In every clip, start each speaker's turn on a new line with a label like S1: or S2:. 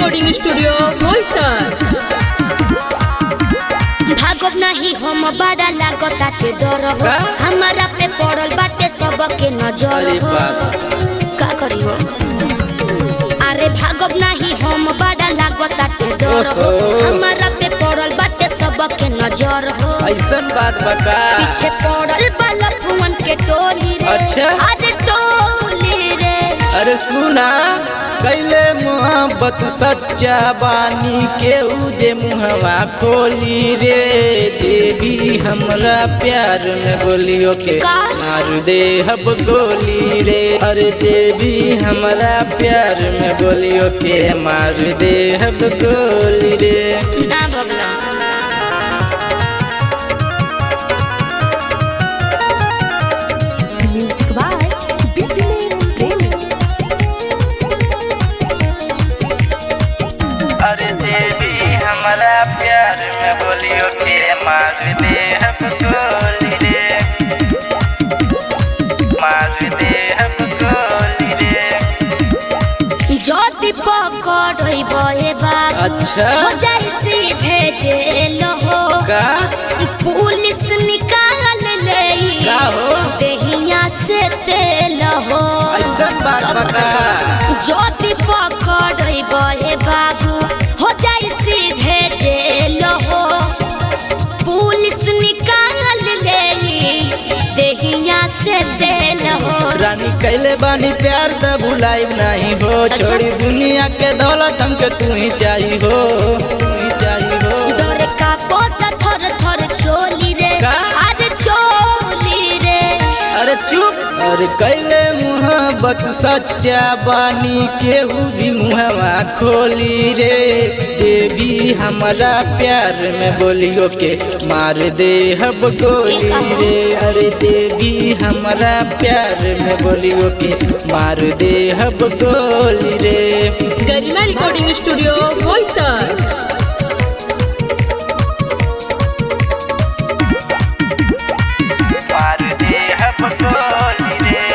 S1: Recording studio Boisar.
S2: भागब नहीं हम बड़ा लागता के डर हो, हमारा पे पड़ल बाटे सबके नजर हो। का करी हो? अरे भागब नहीं हम बड़ा लागता के डर हो, हमारा पे पड़ल बाटे सबके नजर हो।
S3: ऐसन बात बका
S2: पीछे पड़ल बाला फुवन के टोली रे।
S3: अच्छा।
S2: अरे टोली रे।
S3: अरे सुना कैले मोहब्बत सच्चा बानी के उजे मुहवा खोली रे। देवी हमरा प्यार में बोलियो के मार दे हब गोली रे। अरे देवी हमरा प्यार में बोलियो के मार दे हब गोली रे।
S2: ना भगला
S1: म्यूजिक बाय बिपिनेश प्रेमी।
S3: अरे देवी हमारा प्यार में बोलियो के मार दे हम गोली रे। मार दे हम गोली रे।
S2: ज्योति पकड़ब हे बाबू।
S3: अच्छा।
S2: हो जाए सीधे जेल हो।
S3: का
S2: पुलिस निकाल ले
S3: का हो?
S2: देहिया से तेल हो।
S3: ऐसन बात बका
S2: ज्योति पकड़ब हे बाबू, हो जाए सीधे जेल हो। पुलिस निकाल ले देहिया से तेल हो।
S3: रानी कैले बानी प्यार त भुलाई नहीं हो। छोड़ी दुनिया के दौलत हमके तू ही चाहिए हो। तू ही चाहिए हो।
S2: डर का पोता थर थर चोली रे।
S3: का?
S2: अरे चोली रे।
S3: अरे चुप। अरे कैले मोहब्बत सच्चा बानी केहू भी मुहवा खोली रे। देवी हमारा प्यार में बोलियो के मार दे हब गोली रे। अरे देवी हमारा प्यार में बोलियो के मार दे हब गोली रे।
S1: Garima recording studio Boisar.
S3: मार दे हब गोली रे।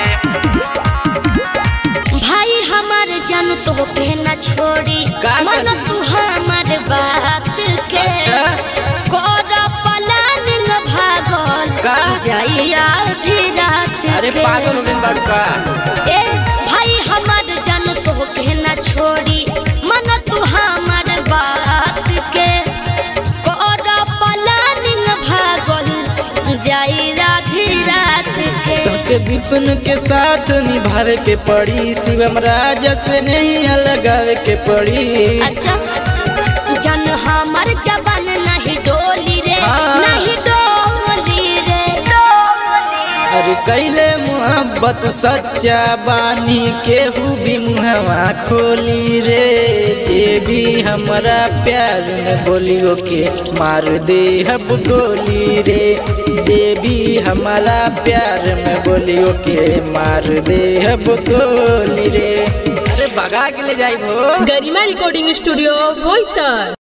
S2: भाई हमार जान तो पे न छोड़ी,
S3: का
S2: मन
S3: करी?
S2: तू हमार बात के। कोरा पलानिंग भागल
S3: का?
S2: जाई आधी रात
S3: अरे
S2: के।
S3: पागल हो गइल बाड़ू का?
S2: ए भाई हमार जान तो पे न छोड़ी, मन तू हमार बात के। कोरा पलानिंग भागल जाई आधी रात के।
S3: तोके विपिन के साथ निभावे के पड़ी, शिवम राज से नहीं अलगावे के पड़ी।
S2: अच्छा जन हमार जवान नहीं डोली रे।
S3: हाँ।
S2: नहीं डोली रे।
S3: अरे कैले मोहब्बत सच्चा बानी केहू भी मुहवा खोली रे। देवी हमारा प्यार में बोलियो के मार दे हब गोली रे। देवी हमारा प्यार में बोलियो के मार दे हब गोली रे। अरे भगा के ले जाई हो।
S1: Garima recording studio Boisar.